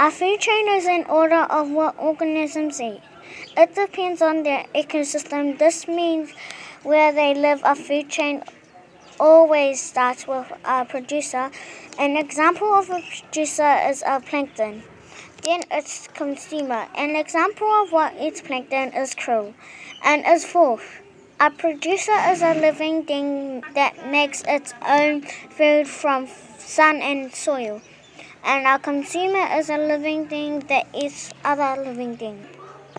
A food chain is an order of what organisms eat. It depends on their ecosystem. This means where they live. A food chain always starts with a producer. An example of a producer is a plankton. Then its consumer. An example of what eats plankton is krill. And is fourth. A producer is a living thing that makes its own food from sun and soil. And a consumer is a living thing that eats other living things.